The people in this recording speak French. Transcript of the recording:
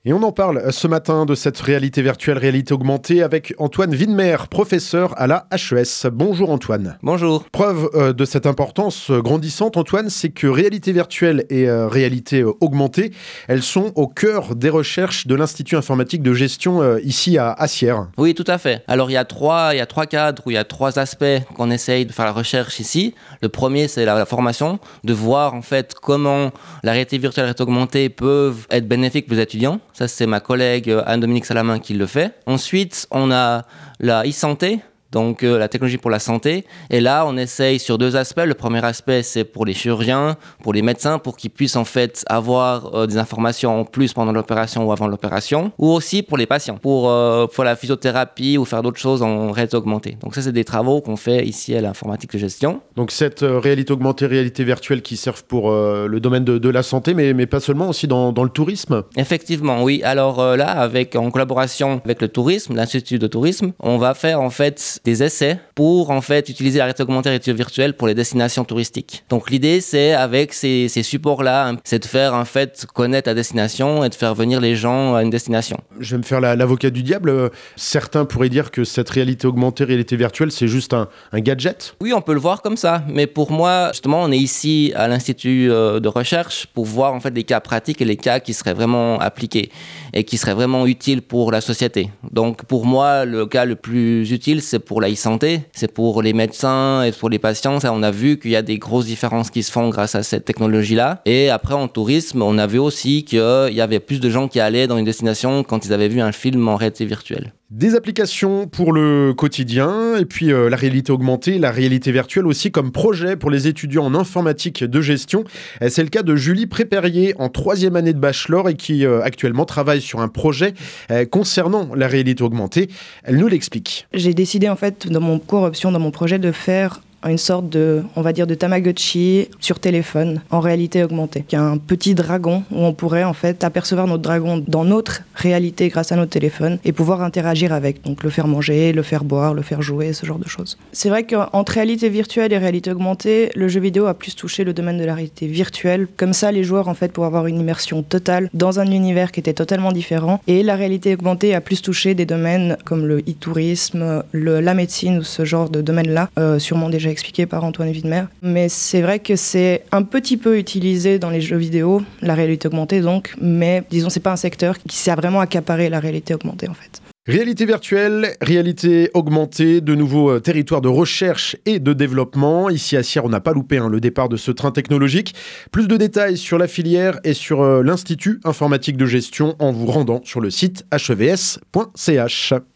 Et on en parle ce matin de cette réalité virtuelle, réalité augmentée avec Antoine Widmer, professeur à la HES. Bonjour Antoine. Bonjour. Preuve de cette importance grandissante, Antoine, c'est que réalité virtuelle et réalité augmentée, elles sont au cœur des recherches de l'Institut informatique de gestion ici à Sierre. Oui, tout à fait. Alors il y a trois cadres, où il y a trois aspects qu'on essaye de faire la recherche ici. Le premier, c'est la formation, de voir en fait comment la réalité virtuelle et la réalité augmentée peuvent être bénéfiques pour les étudiants. Ça, c'est ma collègue Anne-Dominique Salamin qui le fait. Ensuite, on a la e-santé, donc la technologie pour la santé. Et là, on essaye sur deux aspects. Le premier aspect, c'est pour les chirurgiens, pour les médecins, pour qu'ils puissent en fait avoir des informations en plus pendant l'opération ou avant l'opération, ou aussi pour les patients, pour la physiothérapie ou faire d'autres choses en réalité augmentée. Donc ça, c'est des travaux qu'on fait ici à l'informatique de gestion. Donc cette réalité augmentée, réalité virtuelle qui servent pour le domaine de la santé, mais pas seulement, aussi dans le tourisme. Effectivement, oui. Alors là, en collaboration avec le tourisme, l'Institut de tourisme, on va faire en fait des essais pour en fait utiliser la réalité augmentée et la réalité virtuelle pour les destinations touristiques. Donc l'idée, c'est avec ces supports-là, c'est de faire en fait connaître la destination et de faire venir les gens à une destination. Je vais me faire l'avocat du diable. Certains pourraient dire que cette réalité augmentée, réalité virtuelle, c'est juste un gadget. Oui, on peut le voir comme ça, mais pour moi, justement, on est ici à l'Institut de recherche pour voir en fait les cas pratiques et les cas qui seraient vraiment appliqués et qui seraient vraiment utiles pour la société. Donc pour moi, le cas le plus utile, c'est pour la e-santé, c'est pour les médecins et pour les patients. Ça, on a vu qu'il y a des grosses différences qui se font grâce à cette technologie-là. Et après, en tourisme, on a vu aussi qu'il y avait plus de gens qui allaient dans une destination quand ils avaient vu un film en réalité virtuelle. Des applications pour le quotidien et puis la réalité augmentée, la réalité virtuelle aussi comme projet pour les étudiants en informatique de gestion. C'est le cas de Julie Prépérier en 3e année de bachelor et qui actuellement travaille sur un projet concernant la réalité augmentée. Elle nous l'explique. J'ai décidé en fait dans mon cours option, dans mon projet, de faire une sorte de, on va dire, de Tamagotchi sur téléphone, en réalité augmentée. Il y a un petit dragon où on pourrait en fait apercevoir notre dragon dans notre réalité grâce à notre téléphone et pouvoir interagir avec. Donc le faire manger, le faire boire, le faire jouer, ce genre de choses. C'est vrai qu'entre réalité virtuelle et réalité augmentée, le jeu vidéo a plus touché le domaine de la réalité virtuelle. Comme ça, les joueurs en fait pourraient avoir une immersion totale dans un univers qui était totalement différent. Et la réalité augmentée a plus touché des domaines comme le e-tourisme, la médecine ou ce genre de domaine-là, sûrement déjà expliqué par Antoine Widmer. Mais c'est vrai que c'est un petit peu utilisé dans les jeux vidéo, la réalité augmentée donc, mais disons c'est pas un secteur qui sert vraiment à accaparer la réalité augmentée en fait. Réalité virtuelle, réalité augmentée, de nouveaux territoires de recherche et de développement. Ici à Sierre, on n'a pas loupé le départ de ce train technologique. Plus de détails sur la filière et sur l'Institut informatique de gestion en vous rendant sur le site hvs.ch.